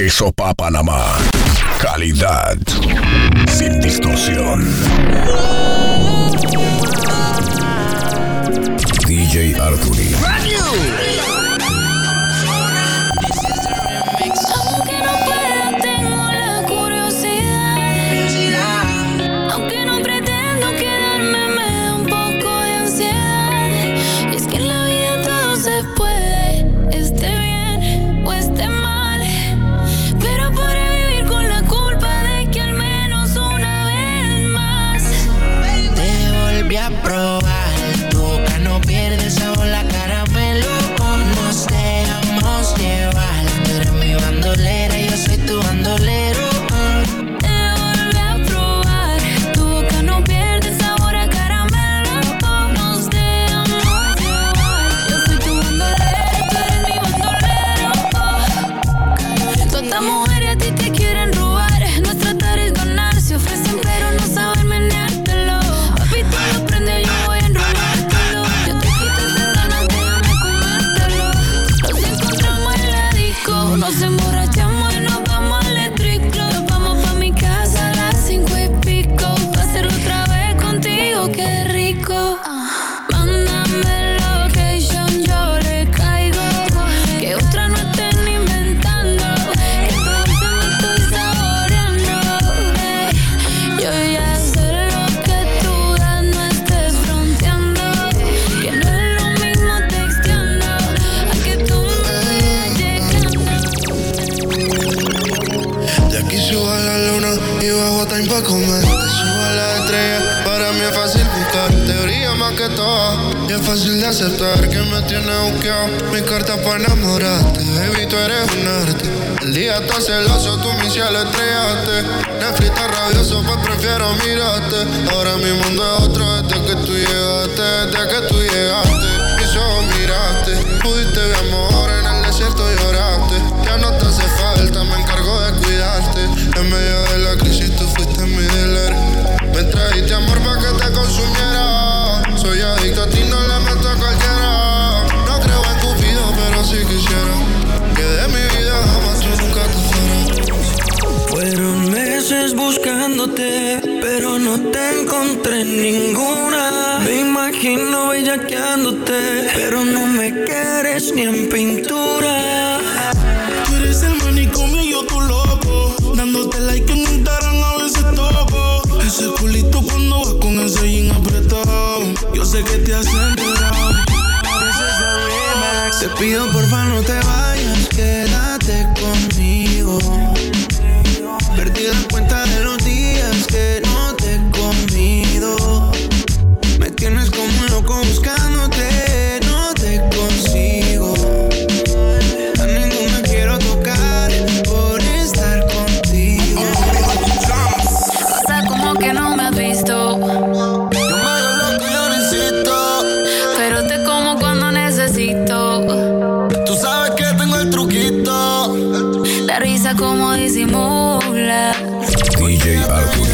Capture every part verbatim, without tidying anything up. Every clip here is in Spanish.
Queso Pa Panamá. Calidad sin distorsión. D J Arturi. Aceptar que me tiene buqueado, mi carta para enamorarte. Baby, tú eres un arte. El día está celoso, tú mi cielo estrellaste. Netflix está rabioso, pues prefiero mirarte. Ahora mi mundo es otro desde que tú llegaste. Desde que tú llegaste, mis ojos miraste. Pudiste ver amor, en el desierto lloraste. Ya no te hace falta, me encargo de cuidarte. En medio de la crisis tú fuiste mi dealer. Me trajiste amor para que te consumiera. Soy adicto a ti, no le meto a cualquiera. No creo en Cupido, pero sí quisiera que de mi vida jamás tú nunca te fueras. Fueron meses buscándote, pero no te encontré ninguna. Me imagino bellaqueándote, pero no me quieres ni en pintura. Tú eres el manicomio y yo tu loco, dándote like en Instagram a veces toco. Ese culito cuando vas con ese jean apretado, yo sé que te has enterado. Te pido porfa no te vayas, quédate conmigo. Perdí la cuenta de los días que no te he comido. Me tienes como un loco buscándote, no te consigo. A ninguna quiero tocar por estar contigo. O sea, como que no me has visto. Yo me hago loco y yo no insisto, pero te como cuando necesito. tú sabes que tengo el truquito. La risa como disimula. D J Arturi.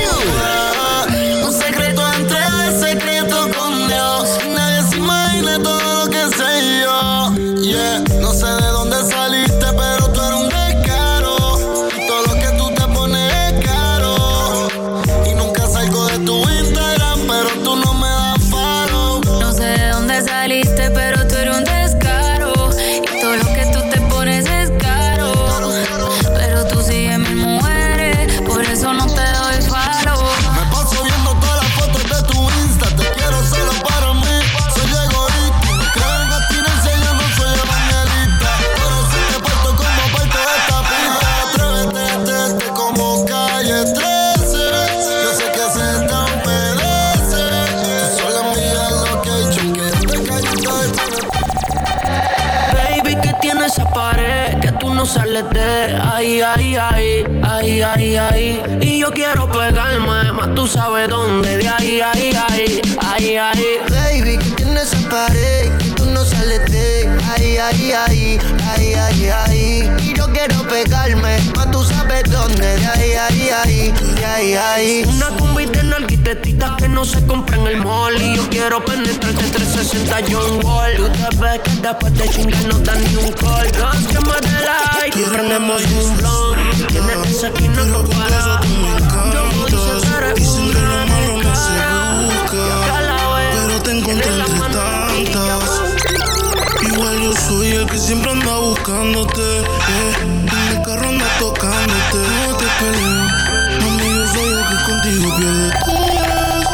Un secreto entre el secreto con Dios. Nadie se imagina todo lo que sé yo. Yeah, no sé de dónde saliste, pero tú eres un descaro. Y todo lo que tú te pones es caro. Y nunca salgo de tu Instagram, pero tú no me das follow. No sé de dónde saliste, pero tú eres un descaro. Y todo lo que tú te pones es caro. Pero tú sigues mis mujeres, por eso no te doy follow. Me paso viendo todas las fotos de tu Insta. Te quiero solo para mí, soy egoísta. Creo en abstinencia, yo no soy evangelista. Pero si te porto como parte de esta pista. Atrévete, atrévete como calle trece. Yo sé que se te merece. Tú solo envías location, que te calles de. Baby, que tiene esa pared que tú no sales de ahí, ahí, ahí, ahí, ahí, ahí. Y yo quiero pegarme, más tú sabes dónde, de ahí, ahí, ahí, ahí, ahí. Baby, que tienes esa pared que tú no sales de ahí, ahí, ahí, ahí, ahí, ahí. Y yo quiero pegarme llegarme, más tú sabes dónde. De ahí, ahí, ahí, de ahí, ahí. Una combi de nalguitetitas que no se compra en el mall. Y yo quiero penetrarte trescientos sesenta John Wall. Tú te ves que después de chingar no dan ni un call. Dos que me dé like y prendemos un blunt. Tienes esa esquina no para. Yo no dice que eres dicen que lo malo no se busca, pero te encontré entre tantas. Igual yo soy el que siempre anda buscándote, eh. En el carro anda tocándote. No te peleo, mami, yo soy el que contigo pierde todo.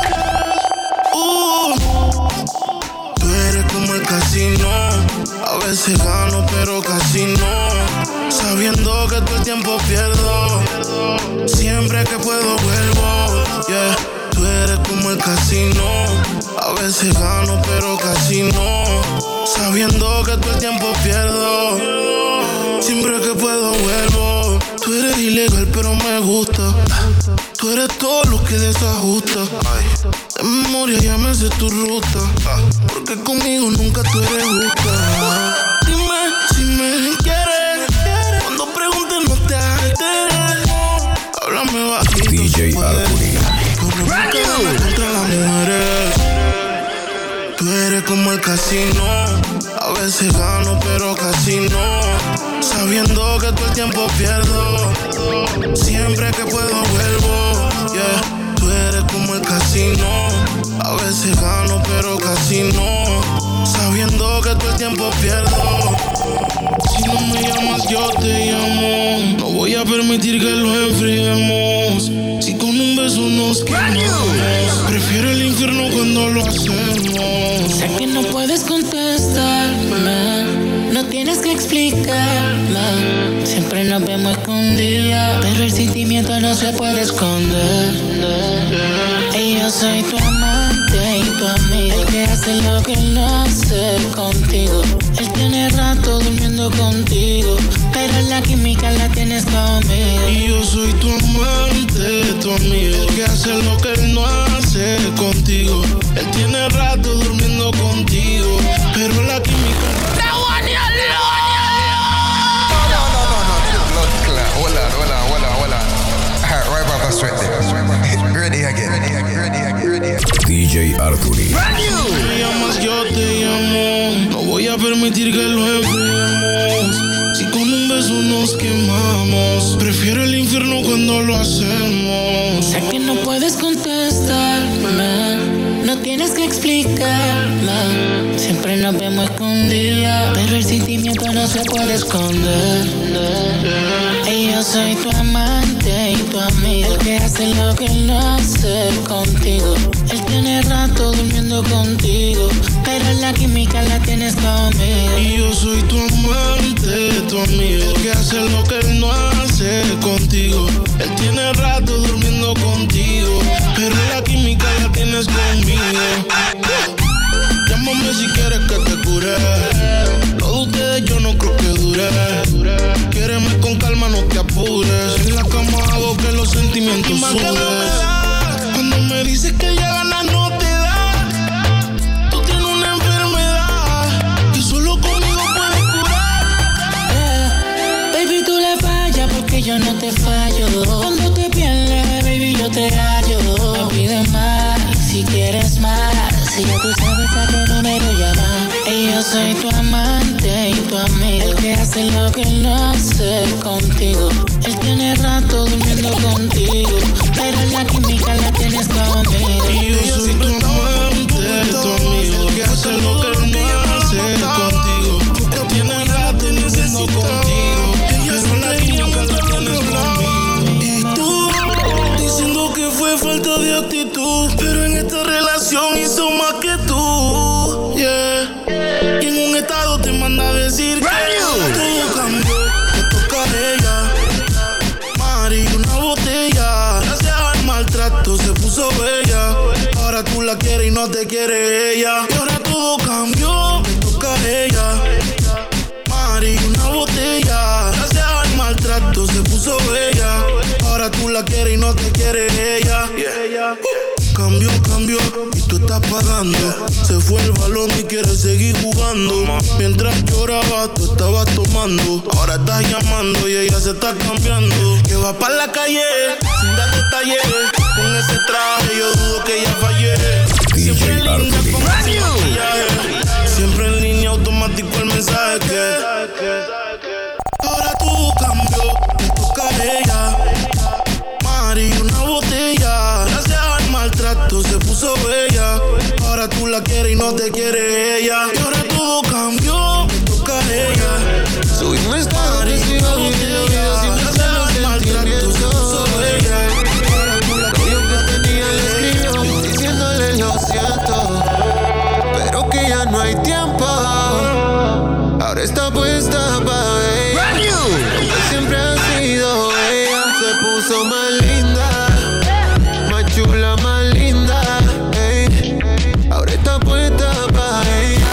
Uh, tú eres como el casino, a veces gano pero casi no. Sabiendo que todo el tiempo pierdo, siempre que puedo vuelvo, yeah. Tú eres como el casino, a veces gano pero casi no. Sabiendo que todo el tiempo pierdo, siempre que puedo vuelvo. Tú eres ilegal pero me gusta, tú eres todo lo que desajusta. Ay, de memoria ya me sé tu ruta, porque conmigo nunca tú eres justa. Dime si me quieres, cuando preguntes no te alteres. Háblame bajito, D J Arturi. contra las mujeres. Tú eres como el casino, a veces gano pero casi no. Sabiendo que todo el tiempo pierdo, siempre que puedo vuelvo, yeah. Tú eres como el casino, a veces gano pero casi no. Sabiendo que todo el tiempo pierdo. Si no me llamas yo te llamo, no voy a permitir que lo enfriemos. Si con un beso nos quemamos, prefiero el infierno cuando lo hacemos. Sé que no puedes contestarme, no tienes que explicarme. Siempre nos vemos escondidas, pero el sentimiento no se puede esconder. Y yo soy tu amante y tu amigo, el que hace lo que él no hace contigo. Él tiene rato durmiendo contigo, pero la química la tienes conmigo. Y yo soy tu amante, tu amigo, el que hace lo que él no hace contigo. Él tiene rato durmiendo contigo, pero la química... Hola, hola, hola, hola. Right back us right there. Ready again. Ready again. Ready again. Ready again. D J Arturi. Si me llamas yo te llamo, no voy a permitir que lo enfriemos. Si con un beso nos quemamos, prefiero el infierno cuando lo hacemos. Sé que no puedes contestarme, no tienes que explicarme. Siempre nos vemos escondidas, pero el sentimiento no se puede esconder. Y yo soy tu amante y tu amigo, el que hace lo que él no hace contigo. Él tiene rato durmiendo contigo, pero la química la tienes conmigo. Y yo soy tu amante, tu amigo, el que hace lo que él no hace contigo. Él tiene rato durmiendo contigo, pero la química la tienes conmigo. Llámame si quieres que te cure. Lo de ustedes yo no creo que dure. Quiereme con calma, no te apures. En la cama hago que los sentimientos suben. Cuando me dices que ya ganas no te da. Tú tienes una enfermedad que solo conmigo puedes curar. Yeah. Baby, tú le fallas porque yo no te fallo. Cuando te pierdes, baby, yo te hallo. No pides más, si quieres más. Si ya tú sabes a qué número llamar. Y yo soy tu amante y tu amigo, el que hace lo que él no hace contigo. Él tiene rato durmiendo contigo, pero la química la tienes conmigo. Y yo soy tu amante, tu amigo, el que hace lo que él no hace contigo. Él tiene rato durmiendo contigo, pero la química la tienes conmigo. Y tú, diciendo que fue falta de actitud, pero en esta relación hizo más que tú, yeah. Y en un estado te manda a decir que todo cambió, te toca a ella. Mari, una botella, gracias al maltrato se puso bella. Ahora tú la quieres y no te quiere ella. Y ahora todo cambió, te toca a ella. Mari, una botella, gracias al maltrato se puso bella. Ahora tú la quieres y no te quiere ella, yeah. uh, Cambió, cambió. cambió y tú estás pagando. Se fue el balón y quieres seguir jugando. Mientras lloraba, tú estabas tomando. Ahora estás llamando y ella se está cambiando. Que va para la calle sin dar detalles. Con ese traje yo dudo que ella fallé. Siempre en línea con ese maquillaje. Siempre en línea automático el mensaje que ahora todo cambió, me toca a ella. Mari, una botella. Gracias al maltrato se puso bella. Ahora tú la quieres y no te quiere ella. Y ahora todo cambió, me toca a ella. Subimos Mari, una botella. Gracias al maltrato se puso bella. Ahora tú la quieres que tenía le escribió diciéndole lo siento, pero que ya no hay tiempo. Ahora está puesta pa' ella. Que siempre ha sido ella. Se puso más linda, más chula, más linda. Ey. Ahora está puesta pa' ella.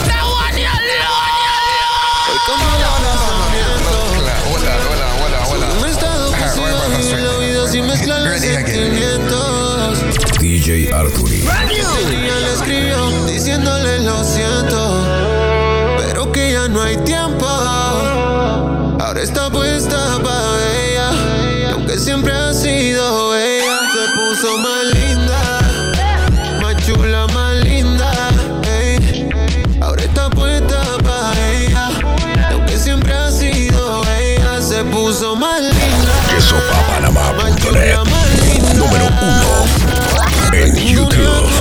Hoy como la pensamiento. Hola, hola, hola, hola. Un estado que se vive la vida sin mezclar los sentimientos. D J Arturi. Ella le escribió diciéndole lo siento, pero que ya no hay tiempo. Ahora está puesta pa' ella. Y aunque siempre ha sido ella, se puso más linda, más chula, más linda. Ey. Ahora está puesta pa' ella. Y aunque siempre ha sido ella, se puso más linda. Queso pa Panamá punto net. Número uno en YouTube.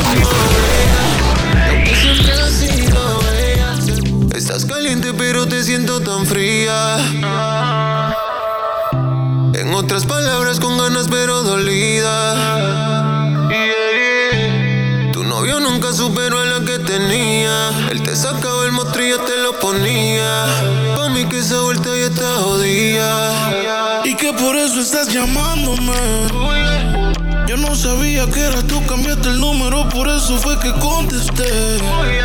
Estás caliente pero te siento tan fría. En otras palabras, con ganas pero dolida. Tu novio nunca superó a la que tenía. Él te sacaba el mostrillo, te lo ponía. Pa' mí que esa vuelta ya está jodida. Y que por eso estás llamándome. Yo no sabía que eras tú, cambiaste el número, por eso fue que contesté.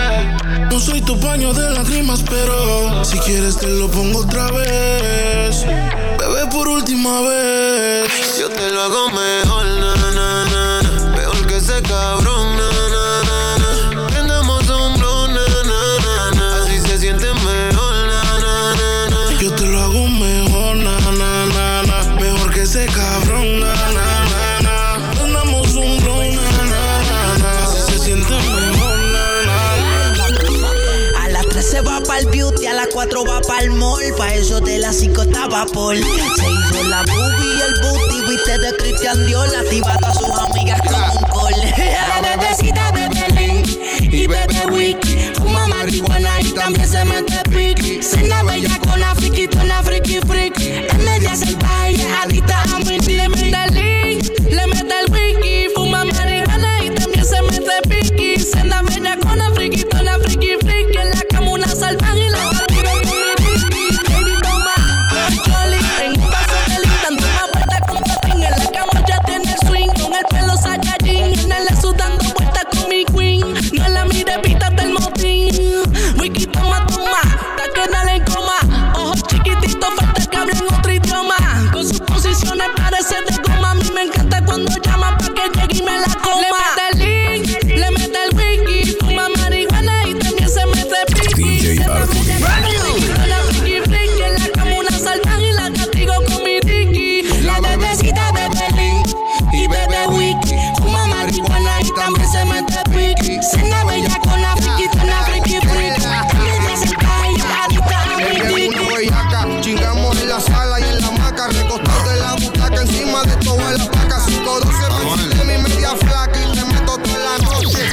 No soy tu paño de lágrimas, pero si quieres te lo pongo otra vez. Bebé, por última vez. Yo te lo hago mejor, na, na, na, na. Mejor que ese cabrón, na, na, na, na. Prendamos un blow, na, na, na, na. Así se siente mejor, na, na, na, na. Yo te lo hago mejor, na, na, na, na. Mejor que ese cabrón, na, na, na, na. Prendamos un blow, na, na, na, na. Así se siente mejor, na, na, na. A las tres se va pa'l beauty, a las cuatro va pa'l mall. Pa' eso de las cinco estaba por. Se hizo la boobie y el booty, viste de Christian Dior. La tibata a sus amigas como un col. La bebecita bebe lean y bebe wiki. Fuma marihuana y también se mete piqui. Cena bella con la friquitona, friki friki. En media salvaje, adicta a mi le mete el lean, le mete el wiki. Fuma marihuana y también se mete piqui. Cena bella con la friquitona, friki friki. En la cama una salvaje y la batida con mi wiki. Baby toma, Choli, en un paso de lean, dando una vuelta con patín. En la cama ya tiene swing, con el pelo Saiyajin. En el eso dando vueltas con mi queen. No la mire, pítate el motín. Wiki toma, toma, ta que dale en coma. Ojos chiquititos, falta que hablen otro idioma. Con sus posiciones parece de goma. A mí me encanta cuando llama pa' que llegue y me la coma. Le mete el link, le mete el wiki. Fuma marihuana y también se mete piqui. D J Arturi. La friki friki, en la cama una salvaje y la castigo con mi tiki. La bebecita bebe link y bebe wiki. Fuma marihuana y también se mete piqui. Cena bella con la friquitona, friki friki. Ella se cae, adicta a mi tiki. Chingamos en la sala y en la hamaca, recostado en la butaca, encima de todo en la placa. cinco doce de mi media flaca y te meto toda la noche.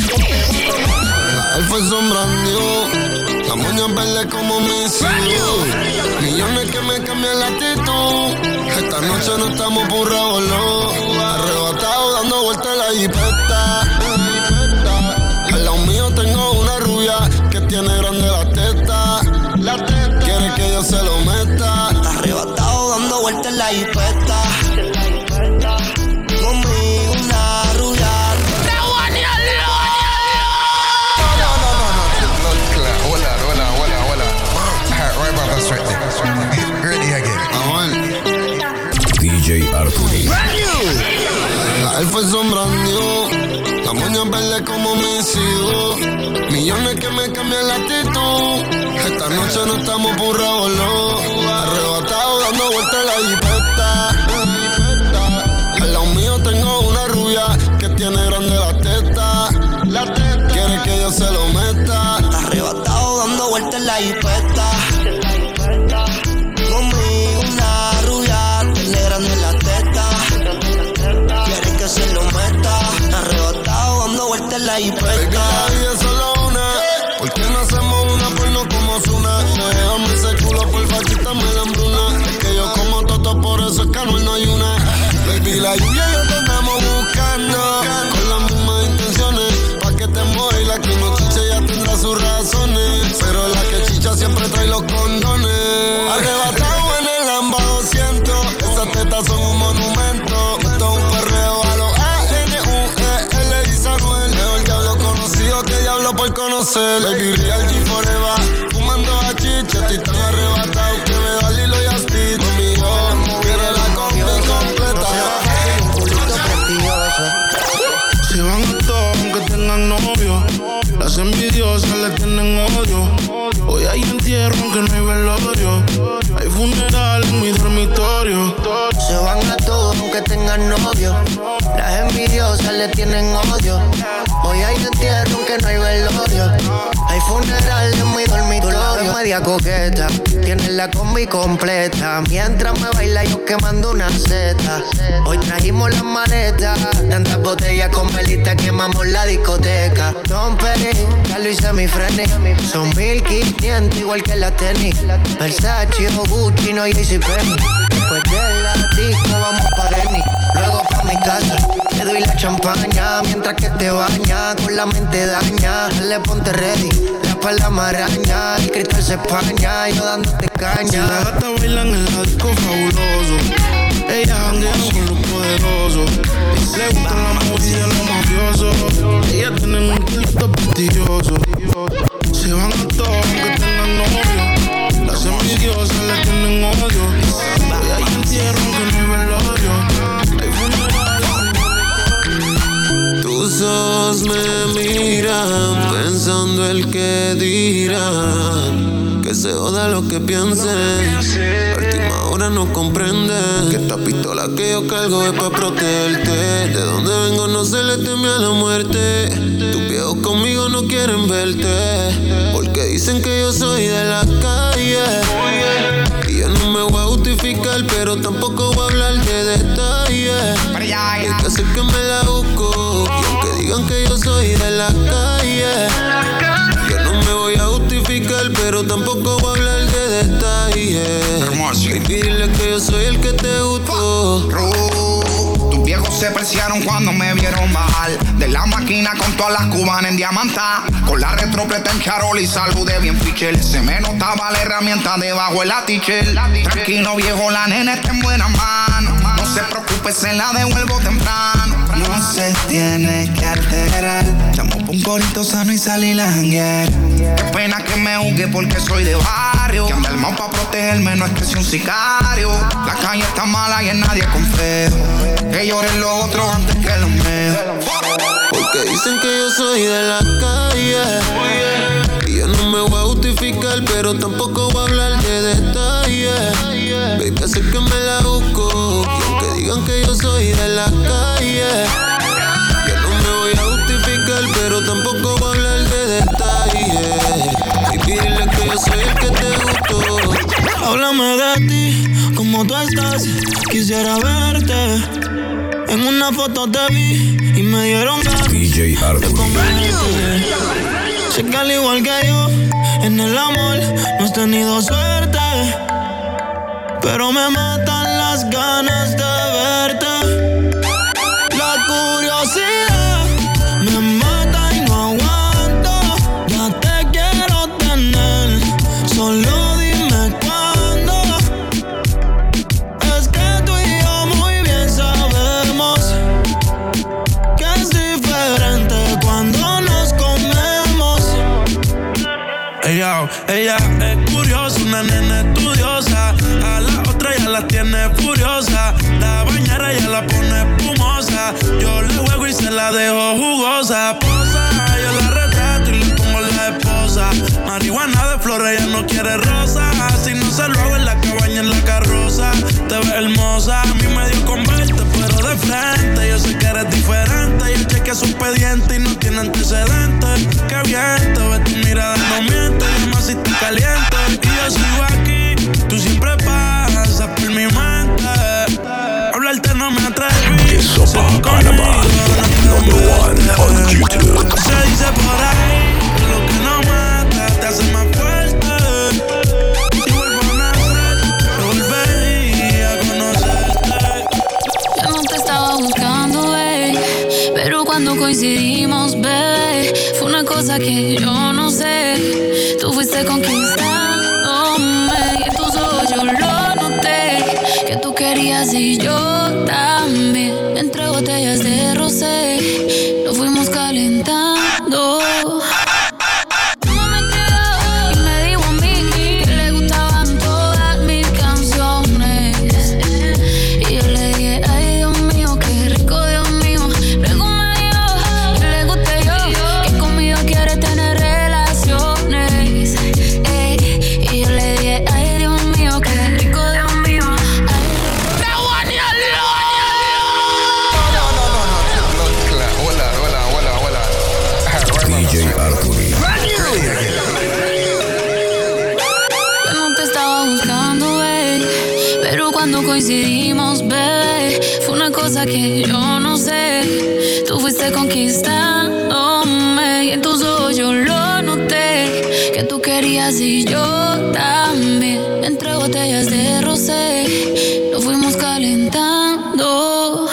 Él fue sombrando, la moña verde como mi cielo. Millones que me cambian la actitud. Esta noche no estamos por revoló. Arrebatado dando vueltas la jipeta. Al lado mío tengo una rubia que tiene grande la teta. La teta. Quiere que yo se lo meta. Arrebatado dando vueltas en la jipeta. Conmigo una rubia. Hola, hola, hola, hola. Right back, that's right there. Ready again. D J Arturi. Él fue sombrando, la moños verdes como mis hijos. Millones que me cambian la actitud. Esta noche no estamos por revoló. Arrebatado dando vueltas la jipeta. Al lado mío tengo una rubia que tiene grande la teta. La teta. Quiere que yo se lo meta. Arrebatado dando vueltas en la jipeta. Conmigo una rubia tiene grande la teta. Quiere que se lo meta. Arrebatado dando vueltas en la jipeta. La vida es solo una. ¿Por qué no hacemos una porno como Zuna? Déjame ese culo, porfa, quítame la hambruna. Es que yo como toto, por eso es que no hay una. Baby, la lluvia y yo te andamos buscando con las mismas intenciones. Pa' que te mueva y la que no chiche ya tendrá sus razones. Pero la que chicha siempre trae los condones. Arrebatado en el Lamba doscientos. Esas tetas son un monumento. Esto es un perreo a los A N U E L y Samuel. Mejor diablo conocido que diablo por conocer. Baby, real G forever. Fumando a chicha, estoy tan arrebatado que me da Lilo y Asti. Conmigo, quiere la combi completa. Se van a todos aunque tengan novio. Las envidiosas le tienen odio. Hoy hay entierro aunque no hay velorio. Hay funeral en mi dormitorio. Se van a todos aunque tengan novio. Las envidiosas le tienen odio. Hoy hay entierro aunque no hay velorio. Hay funeral en mi dormitorio. Media coqueta, tiene la combi completa. Mientras me baila yo quemando una seta. Hoy trajimos las maletas. Tantas botellas con velita quemamos la discoteca. Don Penny, ya lo hice mi freni. Son mil quinientos igual que la tenis. Versace o Gucci, no JCPenney. Después de la disco vamos pa' Denny. Luego pa' mi casa, te doy la champaña. Mientras que te baña, con la mente daña. Dale, ponte ready, la espalda maraña. El cristal se españa, yo dándote caña. Si la gata baila en el disco fabuloso. Ella janguea con los poderosos. Le gusta la movida, los mafiosos. Ellas tienen un culito prestigioso. Se van a todos aunque tengan novio. Las envidiosas le tienen odio. Hoy hay entierro aunque no hay velorio. Hay funeral. Tus ojos me miran pensando el que dirán. Que se joda lo que piensen. A última hora no comprenden que esta pistola que yo cargo es pa' protegerte. De donde vengo no se le teme a la muerte. Tus viejos conmigo no quieren verte, porque dicen que yo soy de la calle. Y yo no me voy a justificar, pero tampoco voy a hablar de detalles. Hay que hacer que me la busco. Y aunque digan que yo soy de la calle, yo no me voy a justificar, pero tampoco voy a hablar de detalles. Y dile que yo soy el que te gustó. Tus viejos se preciaron cuando me vieron bajar de la máquina con todas las cubanas en diamantá. Con la retropleta en charol y saludé bien fichel. Se me notaba la herramienta debajo de la tichel. Tranquilo viejo, la nena está en buenas manos. No se preocupe, se la devuelvo temprano. No se tiene que alterar. Llamo pa' un corito sano y salí la janguera. Qué pena que me juzgue porque soy de barrio. Que anda el mao pa' protegerme, no es que sea un sicario. La calle está mala y en nadie confío. Que lloren los otros antes que los míos. Porque dicen que yo soy de la calle. Y yo no me voy a justificar, pero tampoco voy a hablar de detalles. Baby, sé que me la busco. Y aunque digan que yo soy de la calle, yo no me voy a justificar, pero tampoco voy a hablar de detalles. Baby, dile que yo soy el que te gustó. Háblame de ti, cómo tú estás. Quisiera verte. En una foto te vi y me dieron ganas D J Arthur. Sé que al igual que yo, en el amor no has tenido suerte, pero me matan las ganas de verte. La curiosidad me mata y no aguanto. Ya te quiero tener, solo dime cuándo. Es que tú y yo muy bien sabemos que es diferente cuando nos comemos. Ella, ella es curiosa, una nena estudiosa. A la otra ya las tiene furiosas. La bañera ya la pone espumosa. Yo le juego y se la dejo jugosa. Posa, yo la retrato y le pongo la esposa. Marihuana de flores, ella no quiere rosa. Si no se lo hago en la cabaña, en la carroza. Te ves hermosa, a mí me dio con verte, pero de frente. Yo sé que eres diferente. Y el cheque es un expediente y no tiene antecedentes. Qué bien, te ves tu mirada, no miente. Llama si estoy caliente. Y yo sigo aquí, tú siempre pasas por mi mente. Hablarte no me atreví. Sopa Panama, number one on YouTube. Se dice por ahí que lo que no mata te hace más fuerte. Si vuelvo a nacer, te volvería a conocerte. Yo no te estaba buscando, babe, pero cuando coincidimos, babe, fue una cosa que yo no sé. Tú fuiste conquistándome y en tus ojos yo lo noté. Que tú querías y yo también. Entre botellas de rosé nos fuimos calentando. Coincidimos, bebé, fue una cosa que yo no sé. Tú fuiste conquistándome y en tus ojos yo lo noté. Que tú querías y yo también. Entre botellas de rosé nos fuimos calentando.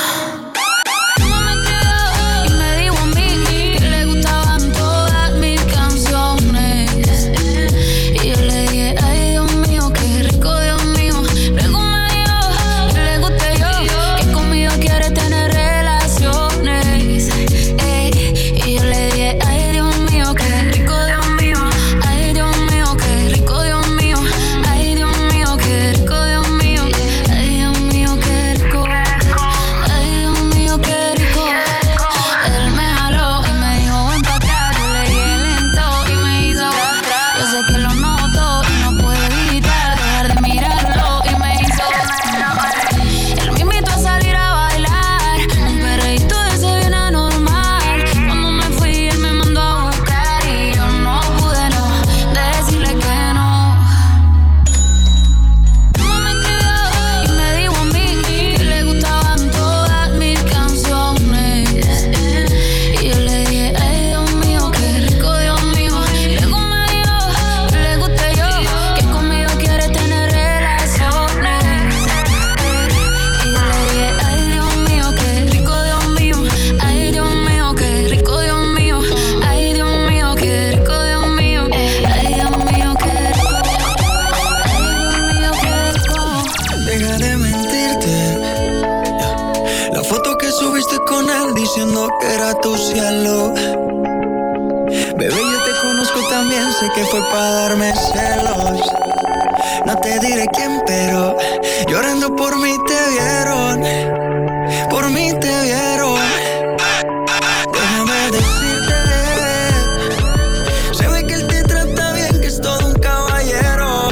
Diciendo que era tu cielo. Bebé, yo te conozco también, sé que fue para darme celos. No te diré quién, pero llorando por mí te vieron. Por mí te vieron. Déjame decirte, se ve que él te trata bien, que es todo un caballero.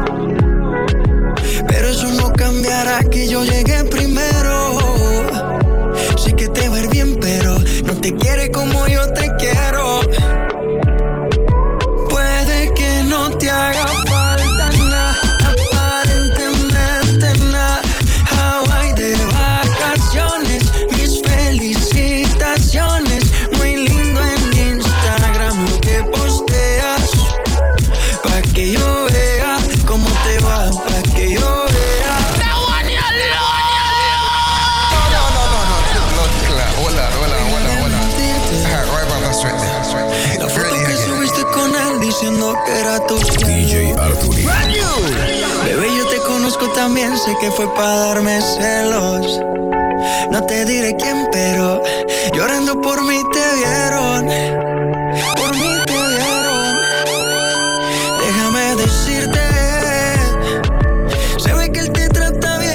Pero eso no cambiará que yo llegué primero. Sé que te va a ir bien, pero no te quiere como yo te quiero. Puede que no te haga falta nada, aparentemente nada. Hawaii de vacaciones, mis felicitaciones. Muy lindo en Instagram lo que posteas, pa' que yo vea cómo te va, pa' que yo vea. La foto que subiste con él diciendo que era tu D J Arturi. Bebé, yo te conozco también, sé que fue para darme celos. No te diré quién, pero llorando por mí te vieron. Por mí te vieron. Déjame decirte, se ve que él te trata bien.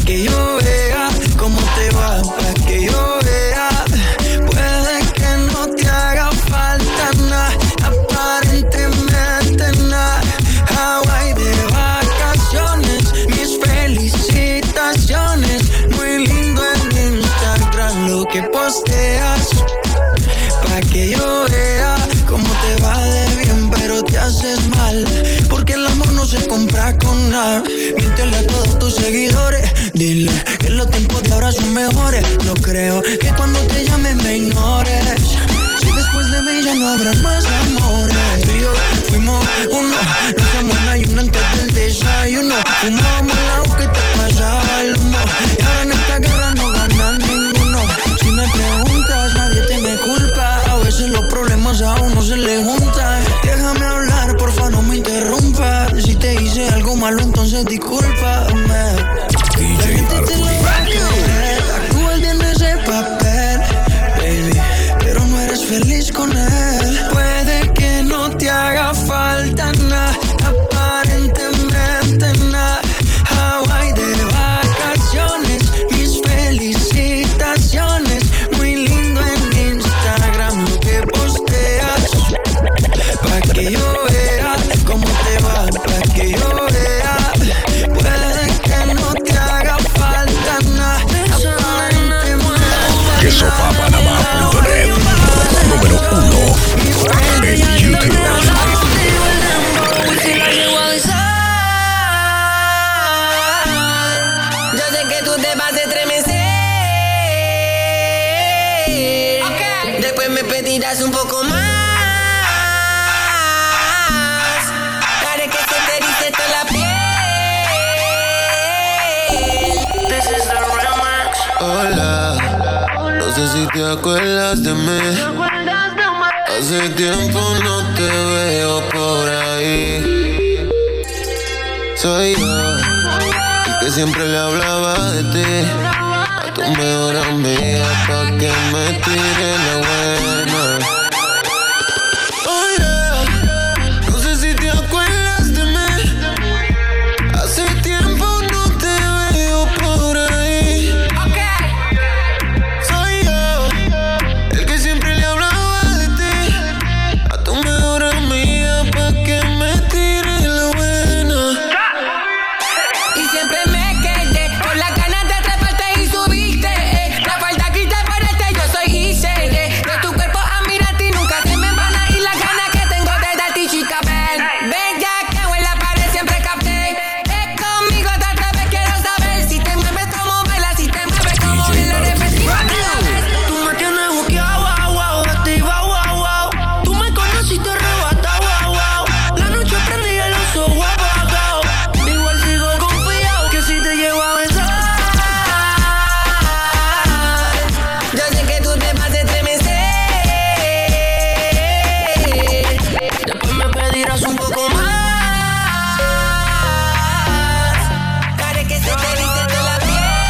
que yo vea cómo te va, pa' que yo vea. Puede que no te haga falta nada, aparentemente nada. Hawaii de vacaciones, mis felicitaciones. Muy lindo en Instagram lo que posteas, pa' que yo vea cómo te va de bien, pero te haces mal, porque el amor no se compra con nada. Miéntele a todos tus seguidores, dile que los tiempos de ahora son mejores. No creo que cuando te llame me ignores, si después de mí ya no habrá más amores. Tú y yo fuimos uno, no hacemos una y una antes del desayuno. Fumábamos el agua que te pasaba el humo, y ahora en esta guerra no gana ninguno. Si me preguntas, nadie te me culpa, a veces los problemas a uno se le juntan. Déjame hablar, porfa, no me interrumpa. Si te hice algo malo, entonces discúlpame. D J Arturi. Actúas bien ese papel, baby, pero no eres feliz con él. Puede que no te haga falta nada, aparentemente nada. Hawaii de vacaciones, mis felicitaciones. Muy lindo en Instagram lo que posteas, pa' que yo vea cómo te va, pa' que yo vea. Puede que no te haga falta nada, aparentemente. Quesofapanamá punto net, número uno en YouTube. Si la llevo a besar, yo sé que tú te vas a estremecer. Okay. Después me pedirás un poco más. Haré que se te erice toda la piel. This is the remix. Hola, no sé si te acuerdas de mí. Hace tiempo no te veo por ahí. Soy yo, el que siempre le hablaba de ti a tu mejor amiga pa' que me tire la buena. Hola, no sé si te acuerdas de mí. Hace tiempo no te veo por ahí. Soy yo, el que siempre le hablaba de ti a tu mejor amiga pa' que me tire la buena. Y siempre me quedé con las ganas de treparte y subiste. Eh. La falta que te parece, yo soy Ise. Eh. De tu cuerpo a mirarte y nunca se me van a ir las ganas que tengo de darte, chica, ven. Ven ya que en la pared siempre capté. Es conmigo otra vez, quiero saber si te mueves como bailas, si te mueves como bailas de festival. Tú me tienes buqueado, wow, wow, activado, wow, wow. Tú me conociste arrebatado, wow, wow. La noche prendí el oso, wow, apagado. Igual sigo confiado que si te llevo a besar. Yo sé que tú te vas a estremecer. Después me pedirás un poco más. Haré que se te erice toda la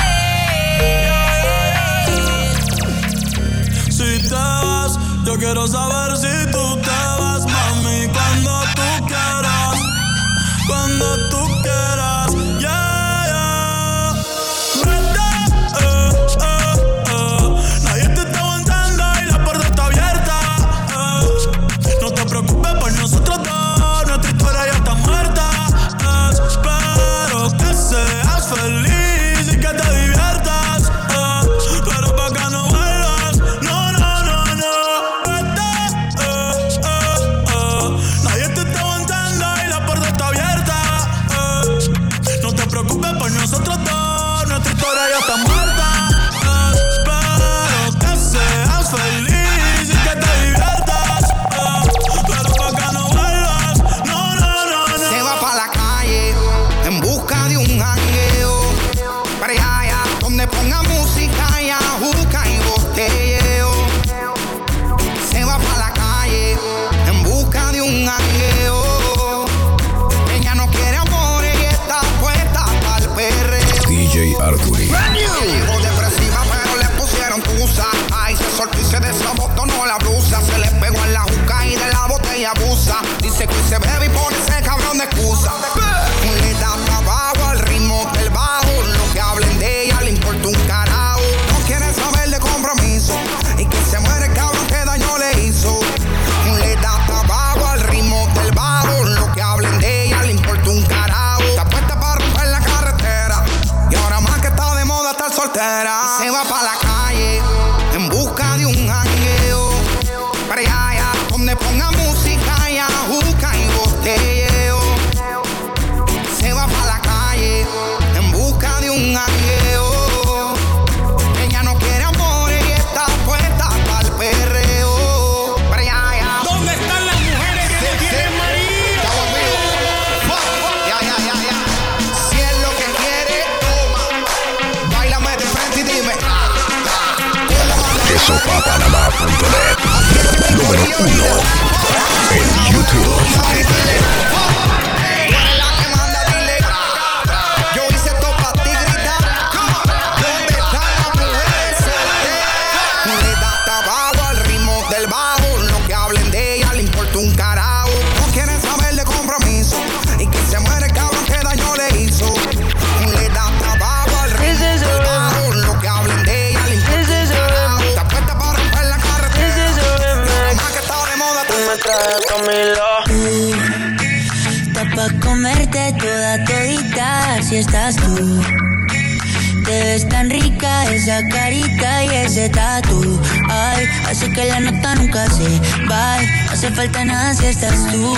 piel. Si te vas, yo quiero saber si tú te vas, mami, cuando tú quieras, cuando tú quieras, yeah, yeah. Vete, eh, eh, eh. Nadie te está aguantando y la puerta está abierta, eh. No te preocupes por nosotros dos, nuestra historia ya está muerta, eh. Espero que seas feliz y que te diviertas, eh. Pero pa' que no vuelvas, no, no, no, no. Vete, eh, eh, eh. Nadie te está aguantando y la puerta está abierta, eh. No te preocupes por nosotros dos, nuestra historia ya está muerta, eh. Espero que seas feliz y que te diviertas, eh. Pero pa' que no vuelvas, no, no, no, no. Se va pa' la calle en busca de un jangueo, para allá, allá, donde ponga música y ajuca y botelleo. Se va pa' la calle en busca de un jangueo. Ella no quiere amor y está puesta pa'l perreo. D J Arturi. Llegó depresiva pero le pusieron tusa. Ay, se soltó y se desabotonó la blusa. Se le pegó en la juca y de la botella abusa. Dice que se bebe y pone ese cabrón de excusa. Le da trabajo al ritmo del bajo. Lo que hablen de carretera. Y se va pa' la calle en busca de un jangueo. Para allá, allá, donde ponga música y ajuca y botelleo. Se va pa' la calle en busca de un jangueo. Ella no quiere amor y está puesta pa'l perreo. Para allá, allá. ¿Dónde están las mujeres que no tienen marido? Ya, ya, ya, ya. Si es lo que quiere, toma. Báilame de frente y dime. Eso pa' Panamá punto net. Número uno en YouTube. Yo hice esto pa' ti gritar. ¿Dónde están las mujeres solteras? Le da tabaco al ritmo del bajo. Lo que hablen de ella le importa un carajo. No quieren saber de compromiso. Y que se muere el cabrón que daño le hizo. Le da tabaco al ritmo del bajo. Lo que hablen de ella le importa un carajo. Está puesta para romper la carretera. Lo más que está de moda. Tú me traes Camila. Está pa' comerte toda todita si estás tú. Te ves tan rica esa carita y ese tatu. Ay, hace que la nota nunca se va. Hace falta nada si estás tú.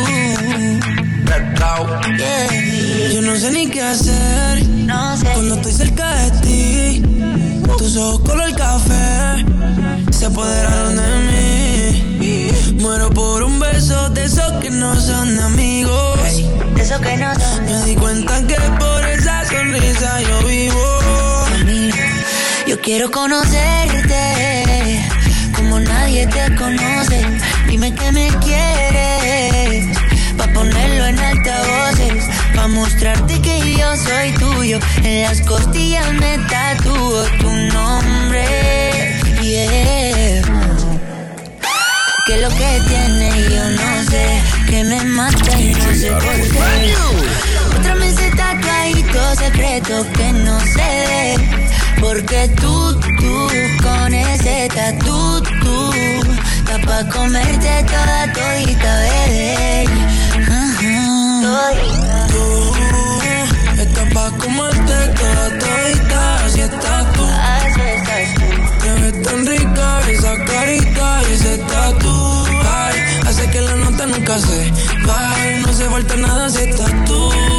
Yeah. Yo no sé ni qué hacer. No sé. Cuando estoy cerca de ti, tus ojos color café se apoderaron de mí. Muero por un beso de esos que no son amigos. De esos que no son. Me di cuenta que por esa sonrisa yo vivo. Yo quiero conocerte como nadie te conoce. Dime que me quieres pa' ponerlo en altavoces, pa' mostrarte que yo soy tuyo. En las costillas me tatúo tu nombre. Yeah. Que lo que tiene yo no sé, que me mata y no sé por qué. Otra vez ese tatuadito secreto que no se ve. Porque tú, tú, con ese tatu, tú, está pa' comerte toda todita, bebé. Todita. Tú, está pa' comerte toda todita, así estás tú. Así estás tú. Te ves tan rica esa carita y ese tatu. Ay, hace que la nota nunca se va. No hace falta nada si estás tú.